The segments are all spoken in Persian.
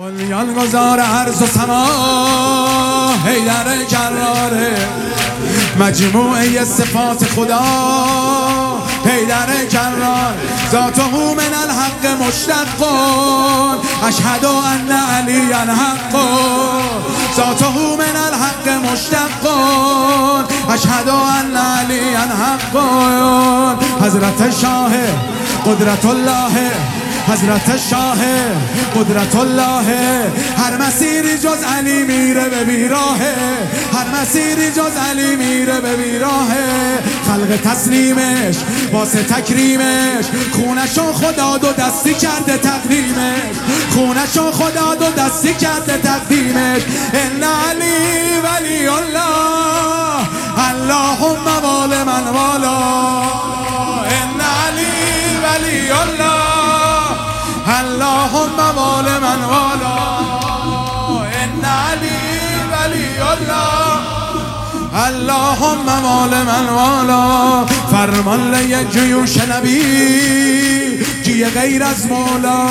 میان گذار عرض و سما حیدر کراره، مجموعه صفات خدا حیدر کرار، ذاته من الحق مشتق، اشهد ان علی حق، ذاته من الحق مشتق، اشهد ان علی حق. حضرت شاه قدرت الله، حضرت شاه قدرت الله، هر مسیری جز علی میره به بیراهه، هر مسیری جز علی میره به بیراهه. خلق تسلیمش واسه تکریمش، خونشو خدا دو دستی کرده تقدیمش، خونشو خدا دو دستی کرده تقدیمش. ان علی ولی الله، اللهم وال من والا، ان علی ولی الله، اللهم وال من والا، ان علی ولی الله، اللهم وال من والا. فرمان لی جیوش نبی کیه غیر از مولا،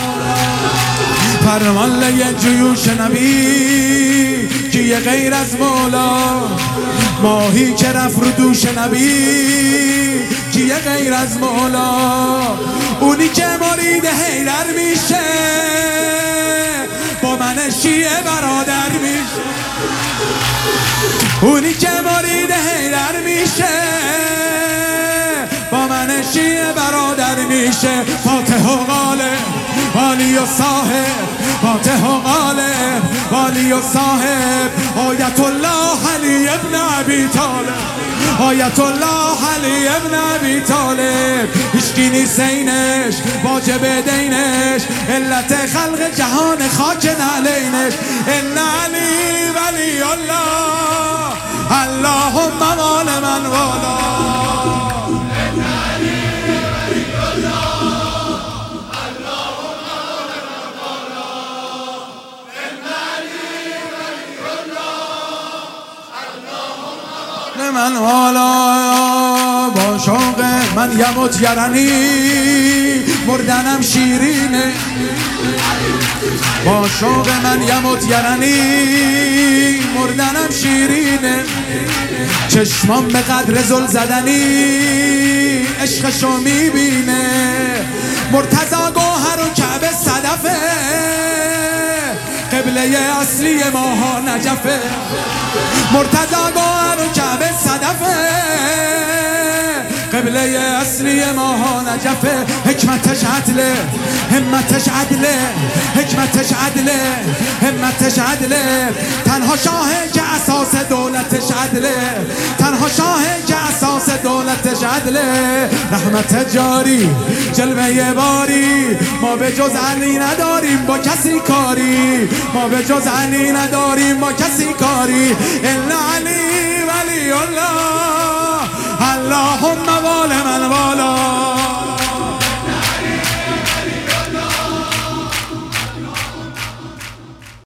فرمان لی جیوش نبی کیه غیر از مولا. ماهی که رفت رو دوش نبی کیه غیر از مولا. اونی که مرید حیدر میشه با من شیعه برادر میشه، اونی که مرید حیدر میشه با من شیعه برادر میشه. فاتح و غالب والی و صاحب، فاتح و غالب والی و صاحب. آیت الله علی ابن ابی طالب، آیت الله علی ابن ابی طالب. هیچکی نیست زینش واجب دینش، علت خلق جهان خاک نعلینش. ان علی ولی الله، اللهم وال من والا، ان علی ولی الله، اللهم وال من والا، ان علی ولی الله، اللهم وال من والا. با شوق من یموت یرنی مردنم شیرینه، با شوق من یموت یرنی مردنم شیرینه. چشمام به قدر زل زدنی عشقشو میبینه. مرتضی گوهر و کعبه صدفه، قبله اصلی ماها نجفه. مرتضی گوهر و کعبه صدفه، قبله اصلی ماها نجفه. حکمتش عدله، همتش عدله، حکمتش عدله، همتش عدله. تنها شاهه که اساس دولتش عدله، تنها شاهه که اساس دولتش عدله. رحمت جاری جلوه باری، ما به جز علی نداریم با کسی کاری، ما به جز علی نداریم با کسی کاری. ان علی ولی الله، اللهم وال من والا.